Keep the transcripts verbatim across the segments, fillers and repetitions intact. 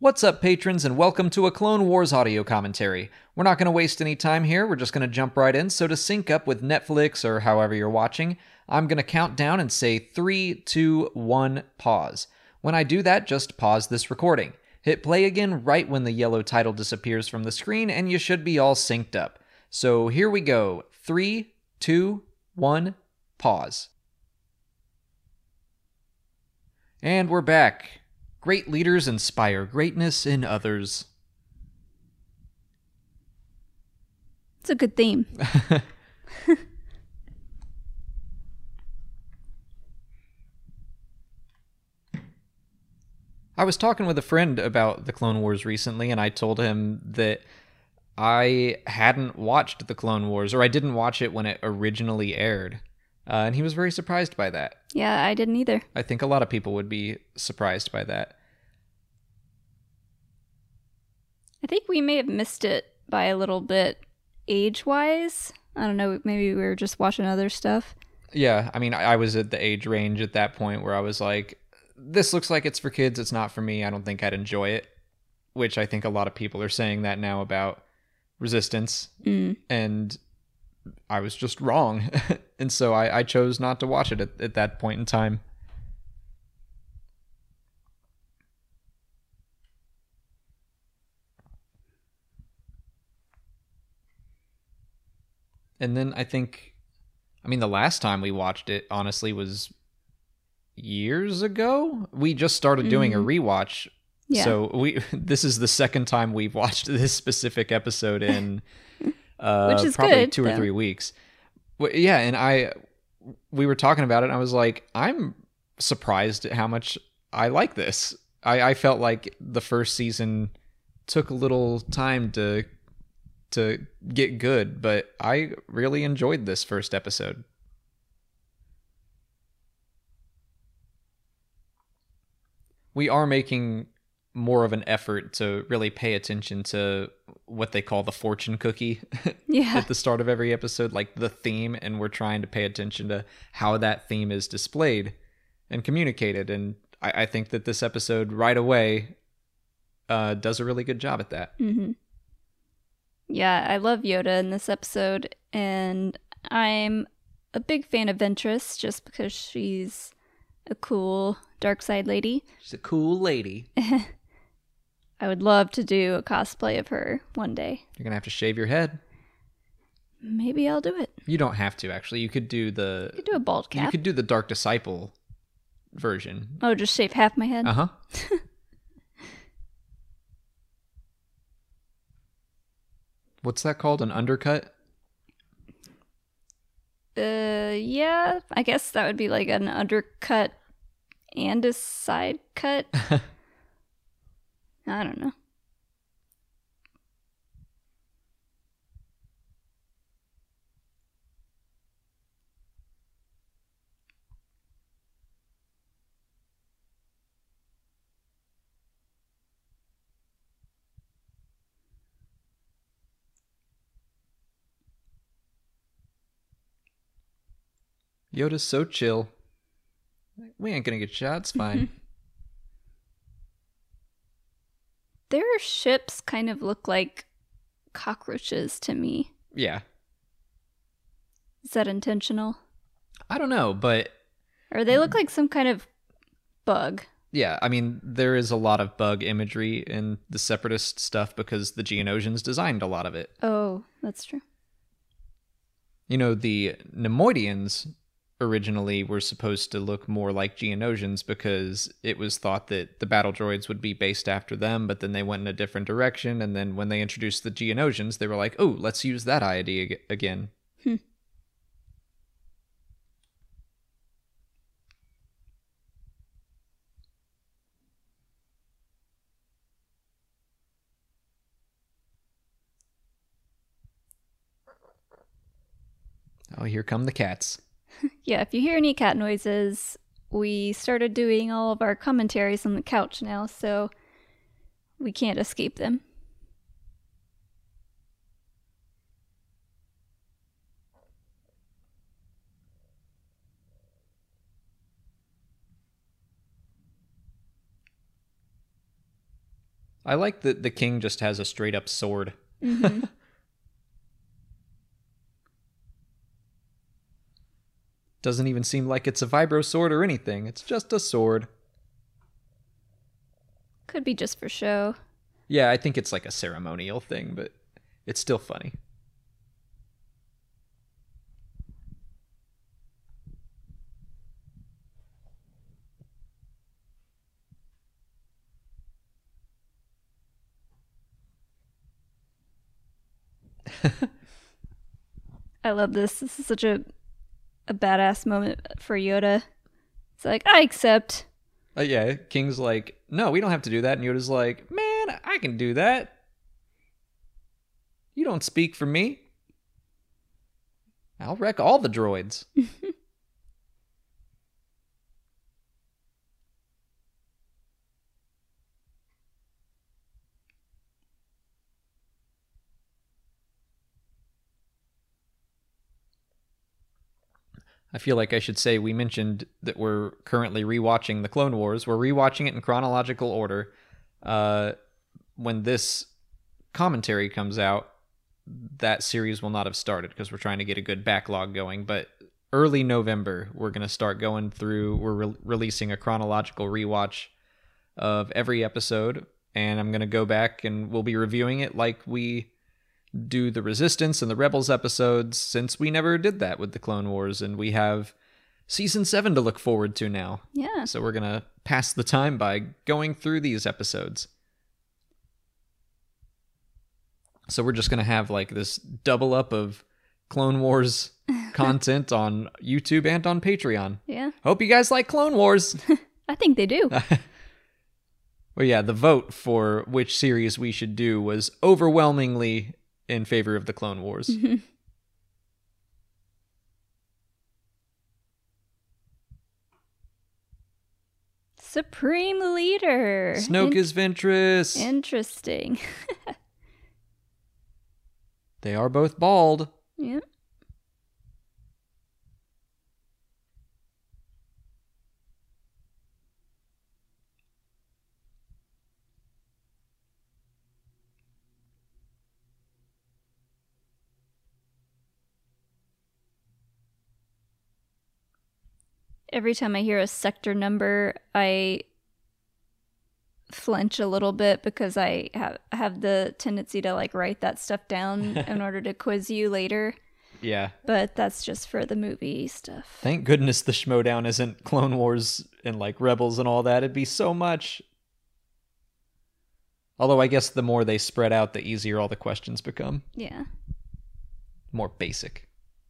What's up, patrons, and welcome to a Clone Wars audio commentary. We're not going to waste any time here, we're just going to jump right in, so to sync up with Netflix or however you're watching, I'm going to count down and say three, two, one, pause. When I do that, just pause this recording. Hit play again right when the yellow title disappears from the screen, and you should be all synced up. So here we go. three, two, one, pause. And we're back. Great leaders inspire greatness in others. It's a good theme. I was talking with a friend about the Clone Wars recently, and I told him that I hadn't watched the Clone Wars, or I didn't watch it when it originally aired. Uh, and he was very surprised by that. Yeah, I didn't either. I think a lot of people would be surprised by that. I think we may have missed it by a little bit age-wise. I don't know, maybe we were just watching other stuff. Yeah, I mean, I I was at the age range at that point where I was like, this looks like it's for kids, it's not for me, I don't think I'd enjoy it. Which I think a lot of people are saying that now about Resistance. Mm. And I was just wrong. And so I, I chose not to watch it at, at that point in time. And then I think, I mean, the last time we watched it, honestly, was years ago. We just started doing Mhm. a rewatch. Yeah. So we this is the second time we've watched this specific episode in uh, Which is probably good, two or though. three weeks. Well, yeah, and I we were talking about it, and I was like, I'm surprised at how much I like this. I, I felt like the first season took a little time to to get good, but I really enjoyed this first episode. We are making more of an effort to really pay attention to what they call the fortune cookie Yeah. at the start of every episode, like the theme, and we're trying to pay attention to how that theme is displayed and communicated. And I, I think that this episode right away uh, does a really good job at that. Mm-hmm. Yeah, I love Yoda in this episode, and I'm a big fan of Ventress just because she's a cool dark side lady. She's a cool lady. I would love to do a cosplay of her one day. You're gonna have to shave your head. Maybe I'll do it. You don't have to, actually. You could do the I could do a bald you cap. could do the Dark Disciple version. Oh, just shave half my head? Uh huh. What's that called? An undercut? Uh, yeah, I guess that would be like an undercut and a side cut. I don't know. Yoda's so chill. We ain't gonna get shot. It's fine. Their ships kind of look like cockroaches to me. Yeah. Is that intentional? I don't know, but Or they look like some kind of bug. yeah, I mean, there is a lot of bug imagery in the Separatist stuff because the Geonosians designed a lot of it. Oh, that's true. You know, the Nemoidians originally were supposed to look more like Geonosians because it was thought that the battle droids would be based after them, but then they went in a different direction, and then when they introduced the Geonosians, they were like, oh, let's use that idea ag- again. Hmm. Oh, here come the cats. Yeah, if you hear any cat noises, we started doing all of our commentaries on the couch now, so we can't escape them. I like that the king just has a straight up sword. Mm-hmm. Doesn't even seem like it's a vibro sword or anything. It's just a sword. Could be just for show. Yeah, I think it's like a ceremonial thing, but it's still funny. I love this. This is such a a badass moment for Yoda. It's like, I accept. Uh, yeah, King's like, no, we don't have to do that. And Yoda's like, man, I can do that. You don't speak for me. I'll wreck all the droids. I feel like I should say we mentioned that we're currently rewatching the Clone Wars. We're rewatching it in chronological order. Uh, when this commentary comes out, that series will not have started because we're trying to get a good backlog going. But early November, we're going to start going through, we're re- releasing a chronological rewatch of every episode. And I'm going to go back and we'll be reviewing it like we do the Resistance and the Rebels episodes, since we never did that with the Clone Wars, and we have season seven to look forward to now. Yeah. So we're gonna pass the time by going through these episodes. So we're just gonna have like this double up of Clone Wars content on YouTube and on Patreon. Yeah. Hope you guys like Clone Wars. I think they do. Well, yeah, the vote for which series we should do was overwhelmingly in favor of the Clone Wars. Mm-hmm. Supreme Leader. Snoke In- is Ventress. Interesting. They are both bald. Yeah. Every time I hear a sector number, I flinch a little bit because I have have the tendency to like write that stuff down in order to quiz you later. Yeah. But that's just for the movie stuff. Thank goodness the Schmodown isn't Clone Wars and like Rebels and all that. It'd be so much. Although I guess the more they spread out, the easier all the questions become. Yeah. More basic.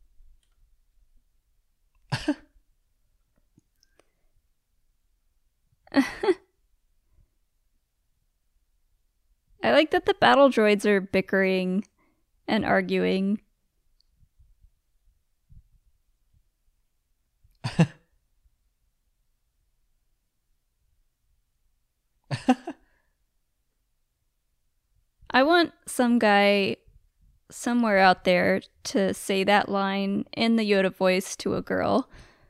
I like that the battle droids are bickering and arguing. I want some guy somewhere out there to say that line in the Yoda voice to a girl.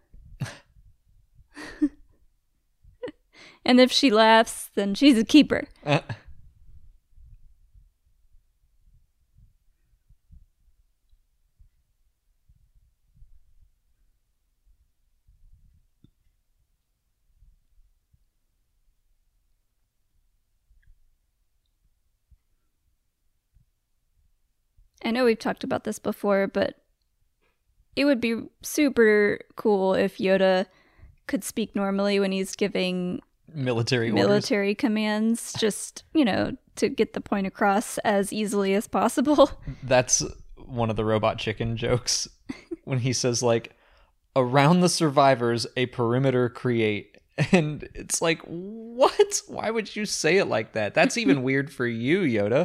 And if she laughs, then she's a keeper. Uh. I know we've talked about this before, but it would be super cool if Yoda could speak normally when he's giving military military orders. commands, just, you know, to get the point across as easily as possible. That's one of the Robot Chicken jokes when he says like, around the survivors a perimeter create. And it's like, what? Why would you say it like that? That's even weird for you, Yoda.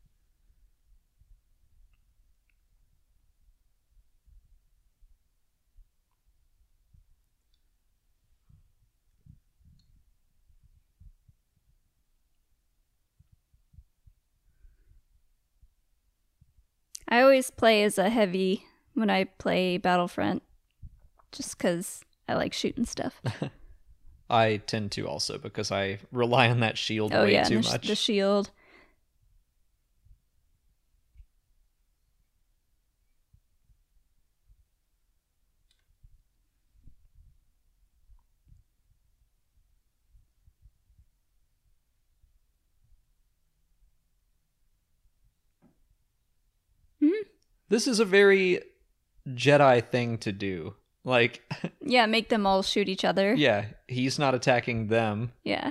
I always play as a heavy when I play Battlefront, just because I like shooting stuff. I tend to also because I rely on that shield Oh way yeah, too and the, sh- much. the shield. Mhm. This is a very Jedi thing to do. Like, Yeah, make them all shoot each other. yeah, he's not attacking them. Yeah.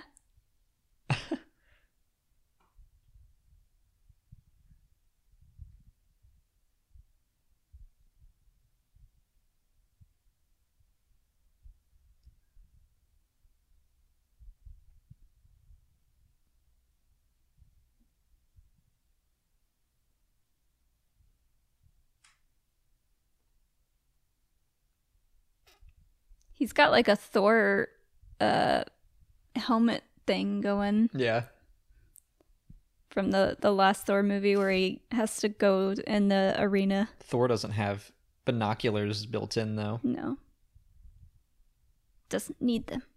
He's got like a Thor uh helmet thing going Yeah. from the the last Thor movie where he has to go in the arena. Thor doesn't have binoculars built in, though. No. Doesn't need them.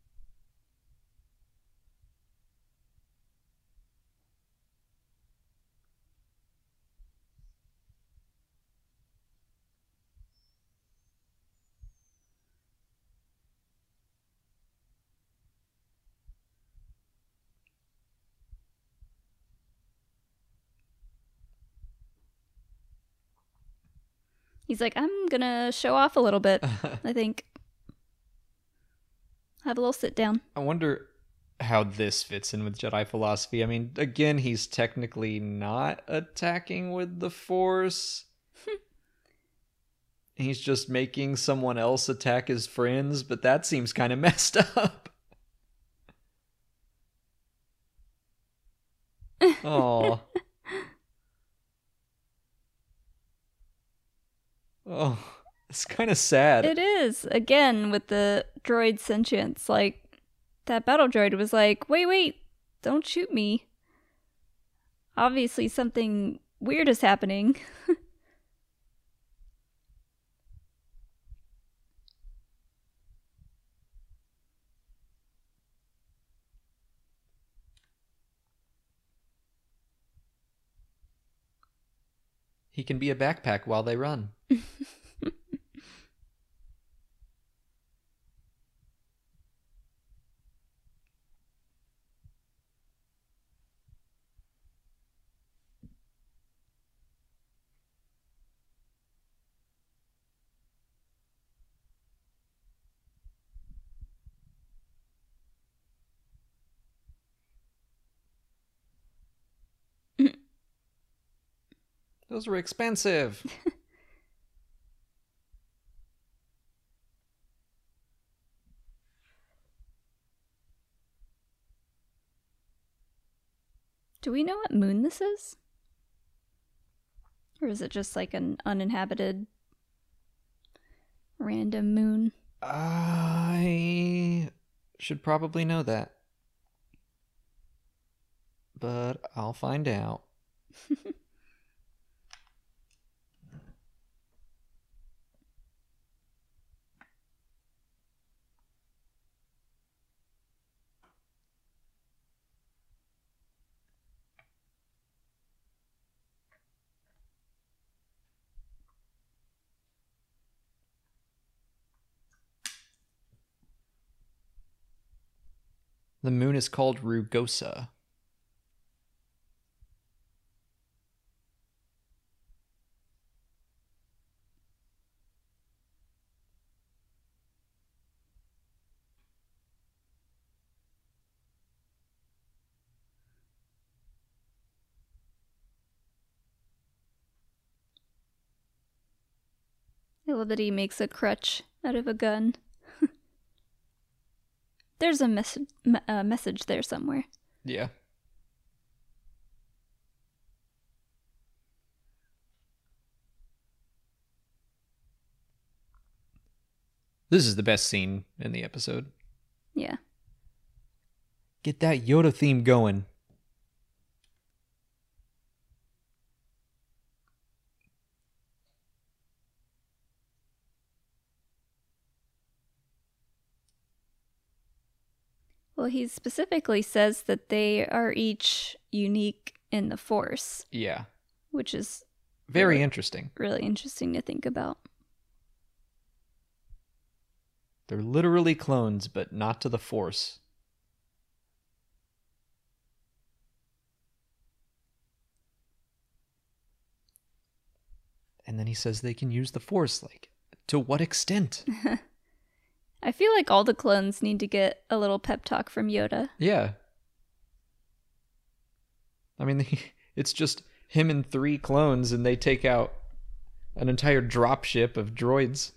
He's like, I'm gonna show off a little bit, I think. Have a little sit down. I wonder how this fits in with Jedi philosophy. I mean, again, he's technically not attacking with the Force. He's just making someone else attack his friends, but that seems kind of messed up. Oh. Oh, it's kind of sad. It is. Again, with the droid sentience. Like, that battle droid was like, wait, wait, don't shoot me. Obviously, something weird is happening. He can be a backpack while they run. Those were expensive. Do we know what moon this is? Or is it just like an uninhabited random moon? I should probably know that. But I'll find out. The moon is called Rugosa. I love that he makes a crutch out of a gun. There's a mes- me- uh, message there somewhere. Yeah. This is the best scene in the episode. Yeah. Get that Yoda theme going. Well, he specifically says that they are each unique in the Force, Yeah. which is Very really, interesting. really interesting to think about. They're literally clones, but not to the Force. And then he says they can use the Force. Like, to what extent? I feel like all the clones need to get a little pep talk from Yoda. Yeah. I mean, it's just him and three clones, and they take out an entire dropship of droids.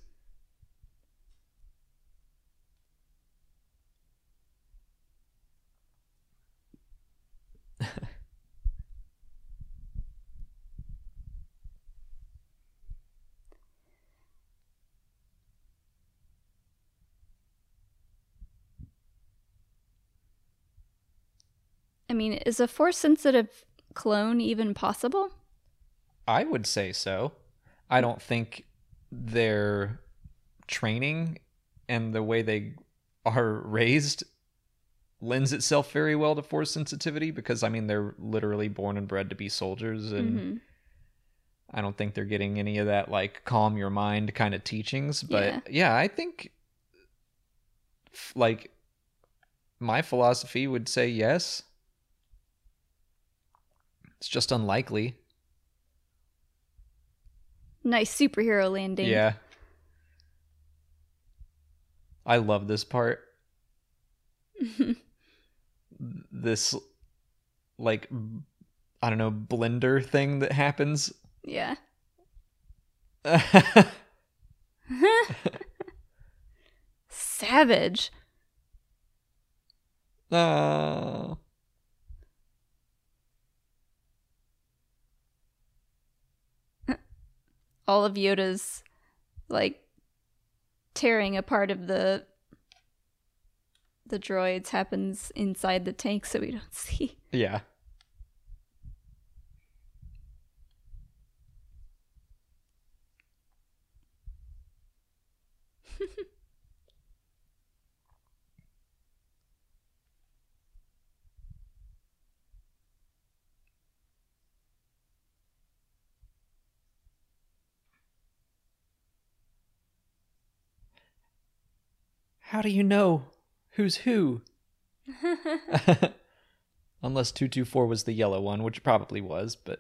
I mean, is a force sensitive clone even possible? I would say so. I don't think their training and the way they are raised lends itself very well to force sensitivity because, I mean, they're literally born and bred to be soldiers, and Mm-hmm. I don't think they're getting any of that, like, calm your mind kind of teachings. But Yeah. yeah, I think, f- like, my philosophy would say yes. It's just unlikely. Nice superhero landing. Yeah. I love this part. This, like, I don't know, blender thing that happens. Yeah. Savage. Oh. All of Yoda's, like, tearing apart of the the droids happens inside the tank, so we don't see. Yeah. How do you know who's who? Unless two two four was the yellow one, which probably was, but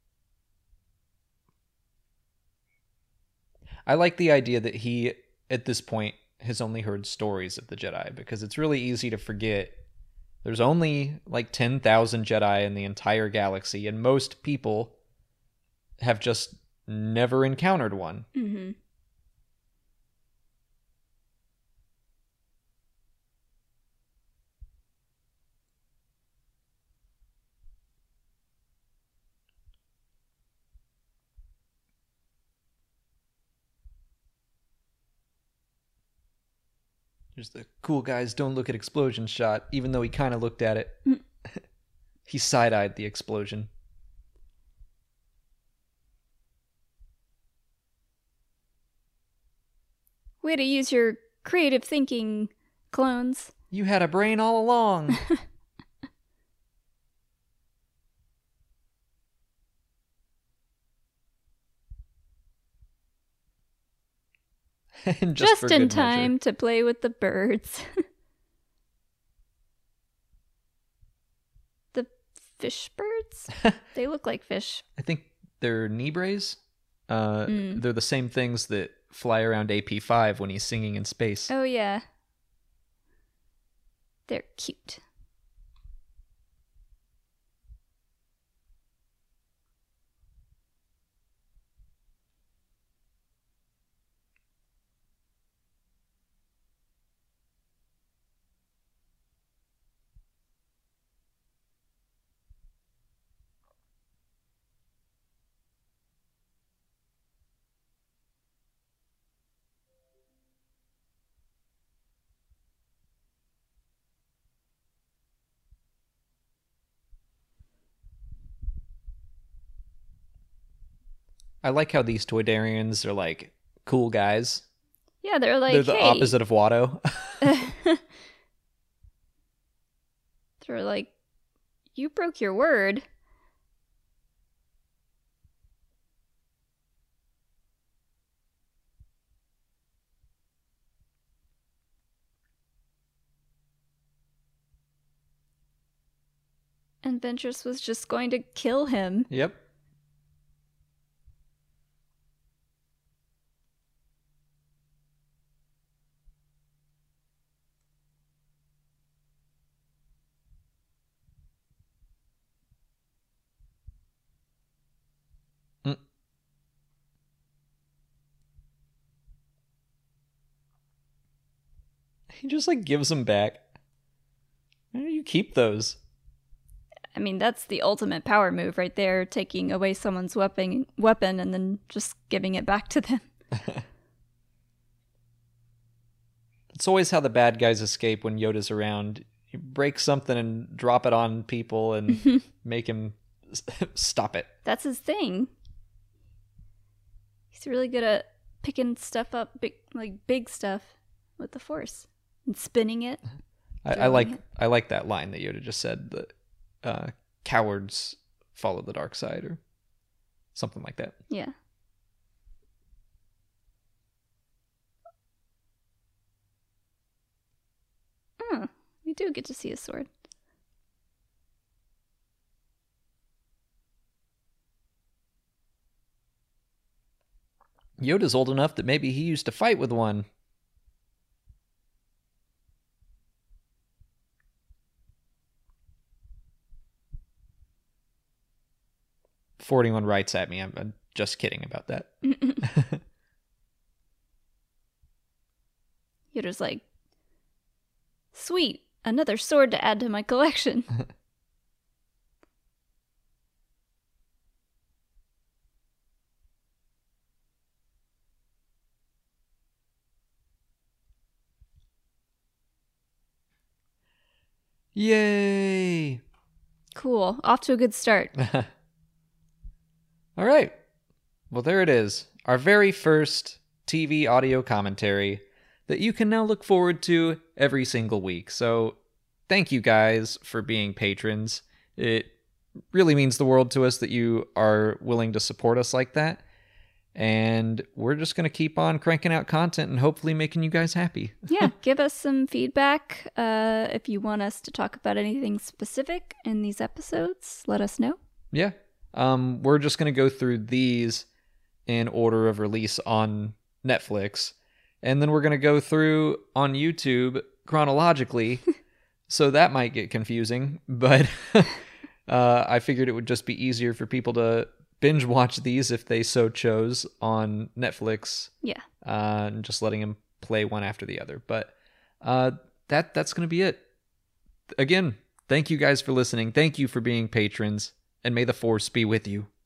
I like the idea that he, at this point, has only heard stories of the Jedi, because it's really easy to forget there's only like ten thousand Jedi in the entire galaxy, and most people have just never encountered one. Mm-hmm. There's the cool guys don't look at explosion shot, even though he kind of looked at it. Mm. He side-eyed the explosion. Way to use your creative thinking, clones. You had a brain all along. And just Just for in good time measure. to play with the birds. The fish birds? They look like fish. I think they're Nibres. Uh, Mm. They're the same things that fly around A P five when he's singing in space. Oh, yeah. They're cute. I like how these Toydarians are like cool guys. Yeah, they're like, They're the hey. opposite of Watto. They're like, you broke your word. And Ventress was just going to kill him. Yep. Mm. He just like gives them back. Why do you keep those? I mean, that's the ultimate power move right there, taking away someone's weapon, weapon and then just giving it back to them. It's always how the bad guys escape when Yoda's around. You break something and drop it on people and make him stop it. That's his thing. He's really good at picking stuff up, big, like big stuff, with the Force and spinning it. I, I like it. I like that line that Yoda just said. That uh, cowards follow the dark side, or something like that. Yeah. Oh, we do get to see his sword. Yoda's old enough that maybe he used to fight with one. forty-one writes at me. I'm, I'm just kidding about that. Yoda's like, sweet, another sword to add to my collection. Yay! Cool. Off to a good start. All right. Well, there it is. Our very first T V audio commentary that you can now look forward to every single week. So thank you guys for being patrons. It really means the world to us that you are willing to support us like that. And we're just going to keep on cranking out content and hopefully making you guys happy. Yeah, give us some feedback. Uh, if you want us to talk about anything specific in these episodes, let us know. Yeah. Um, we're just going to go through these in order of release on Netflix. And then we're going to go through on YouTube chronologically. So that might get confusing. But uh, I figured it would just be easier for people to binge watch these if they so chose on Netflix. Yeah. Uh, and just letting them play one after the other. But uh, that that's going to be it. Again, thank you guys for listening. Thank you for being patrons. And may the Force be with you.